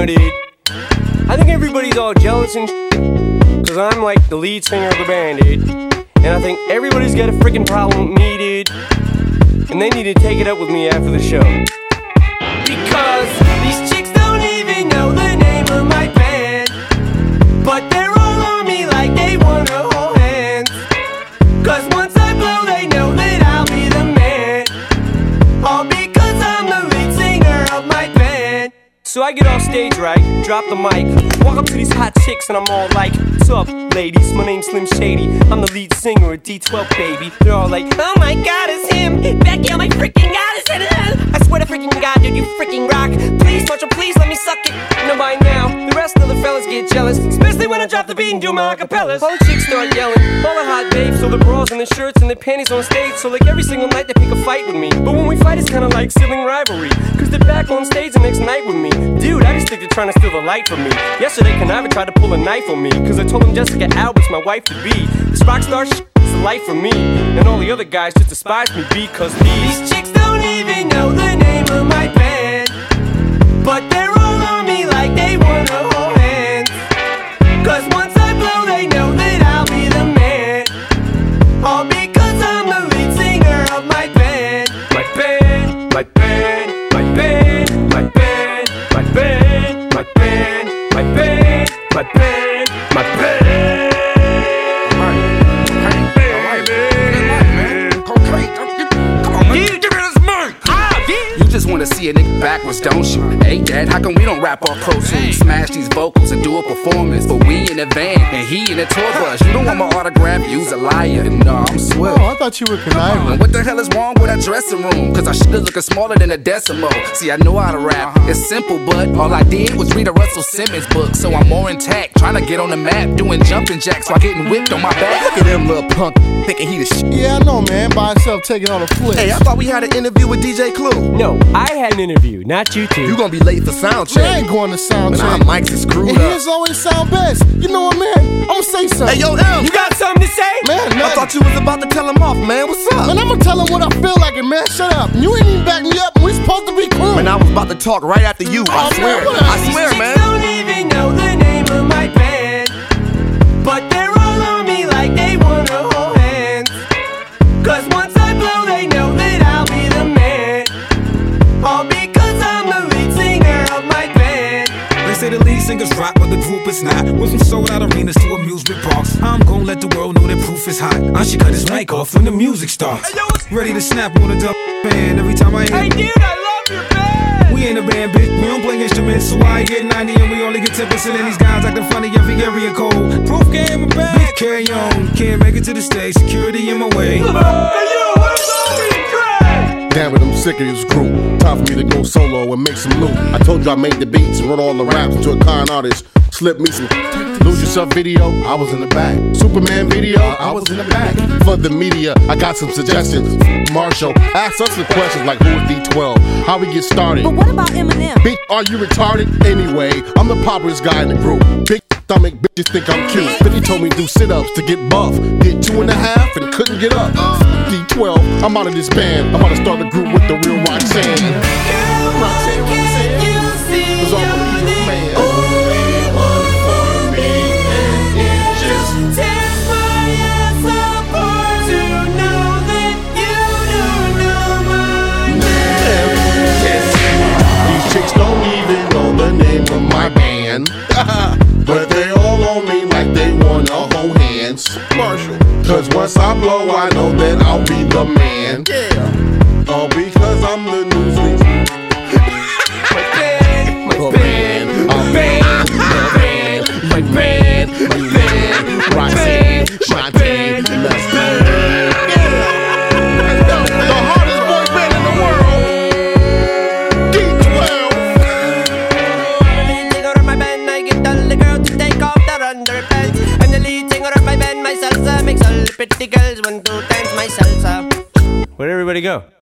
know, dude. I think everybody's all jealous and cause I'm like the lead singer of the band, dude. And I think everybody's got a freaking problem with me, dude. And they need to take it up with me after the show. Because these chicks don't even know the name of my band, but they're all on me like they wanna hold hands. Cause once I blow, they know that I'll be the man. All because I'm the lead singer of my band. So I get off stage, right, drop the mic, walk up to these hot chicks and I'm all like, what's up, ladies? My name's Slim Shady. I'm the lead singer of D12, baby. They're all like, oh my god, it's him. Becky, oh my freaking god, it's him. I swear to freaking god, dude, you freaking rock. Please, Marshall, please let me suck it. No, by now, the rest of the fellas get jealous, especially when I drop the beat and do my acapellas. All the chicks start yelling, all the hot babes, so the bras and the shirts and the panties on stage. So like every single night they pick a fight with me. But when we fight, it's kinda like sibling rivalry, cause they're back on stage the next night with me. Dude, I just think they're trying to steal the light from me. Yesterday, Conniver tried to pull a knife on me, cause I told him Jessica Albert's my wife to be. This rock star shit is the life for me, and all the other guys just despise me because these chicks don't even know the name of my band, but they're all on me like they wanna hold hands. Cause once I blow, they know that I'll be the man. All because I'm the lead singer of my band. My band, my band, my band, my band, my band, my band, my band, my band, my band. Just wanna see a nigga backwards, don't you? Hey dad, how come we don't rap off Pro Tools? Smash these vocals and do a performance, but we in a van and he in a tour bus. You don't want my autograph, you's a liar. No, I'm Swill. Oh, I thought you were conniving. What the hell is wrong with that dressing room? Cause I should've looking smaller than a decimal. See, I know how to rap, it's simple, but all I did was read a Russell Simmons book. So I'm more intact, trying to get on the map, doing jumping jacks while getting whipped on my back. Look at him little punk, thinking he the shit. Yeah, I know, man, by himself taking on a flip. Hey, I thought we had an interview with DJ Clue. No, I had an interview, not you two. You gonna be late for sound check. I ain't going to sound check. Our mics is screwed and up. his always sound best. You know what, man? I'ma say something. Hey, yo, M, You got something to say? Man, I thought you was about to tell him off, man. What's up? Man, I'ma tell him what I feel like it, man. Shut up. You ain't even back me up. We supposed to be cool. Man, I was about to talk right after you. I swear. Man, what I swear, These man. chicks don't even know the name of my band, but they're all on me like they wanna hold hands. Cause once I blow, they know that I'll be the man. All because I'm the lead singer of my band. They say the lead singers rock, but the group is not. Went from sold out arenas to amusement parks. I'm gon' let the world know that proof is hot. I should cut his mic off when the music starts. Ready to snap on a dumb band every time I hear. Hey dude, I love your band. We ain't a band, bitch. We don't play instruments, so I get 90 and we only get 10%. And these guys acting funny every area code. Proof game a band. Bitch, carry on. Can't make it to the stage. Security in my way. Hey yo, what's up with you, Dre? Damn it, I'm sick of this group. Time for me to go solo and make some loot. I told you I made the beats and wrote all the raps to a con artist. Slip me some Lose Yourself video, I was in the back. Superman video, I was in the back. For the media, I got some suggestions. Marshall, ask us some questions like who is D12, how we get started. But what about Eminem? Bitch, are you retarded? Anyway, I'm the poppiest guy in the group. Big stomach, bitches think I'm cute. 50 told me to do sit-ups to get buff. Did 2.5 and couldn't get up. D12, I'm out of this band. I'm about to start a group with the real Roxanne. Roxanne, cause I'm a real man. My band, but they all on me like they wanna hold hands. Marshall, cause once I blow, I know that I'll be the man. Yeah, all because I'm the newsweek. My band, my band, my band, my band, my band, my band, Roxanne, my band, let's go. The hardest boy band in the world, D12. And the lead singer of my band, my salsa, makes all the pretty girls want 2 times my salsa. Where'd everybody go?